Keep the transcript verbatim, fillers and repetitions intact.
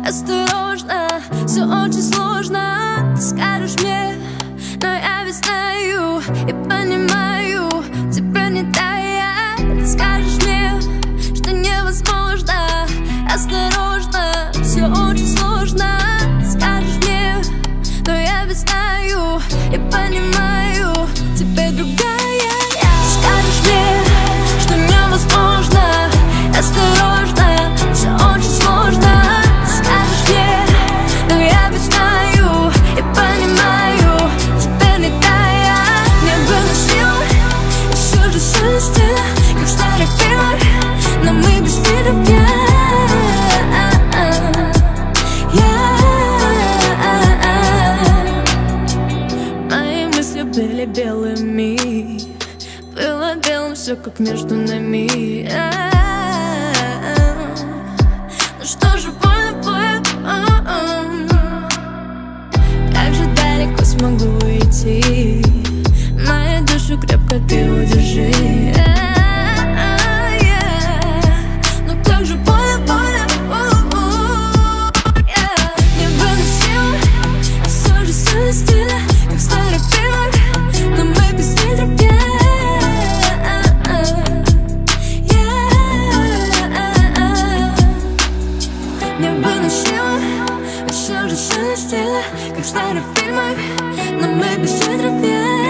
Осторожно, все очень сложно. Ты скажешь мне, но я ведь знаю и понимаю, тебе не доверять. Ты скажешь мне, что невозможно. Осторожно, все очень сложно. Ты скажешь мне, но я ведь знаю и понимаю, тебе другая я. Ты скажешь мне, что невозможно. Осторожно, все очень сложно. Ты скажешь мне, но я ведь знаю и понимаю, тебе не доверять. Не было сил, и все же шелестело, как в старых фильмах, но мы без любви. Были белыми, было белым все как между нами. Ну что же, больно, больно. Как же далеко смогу идти? Мою душу крепко ты удержи. Ну как же больно, больно. Не было сил, все же шелестело, как в старых фильмах, но мы без любви. Не было сил, и все же шелестело, как в старых фильмах, но мы без любви.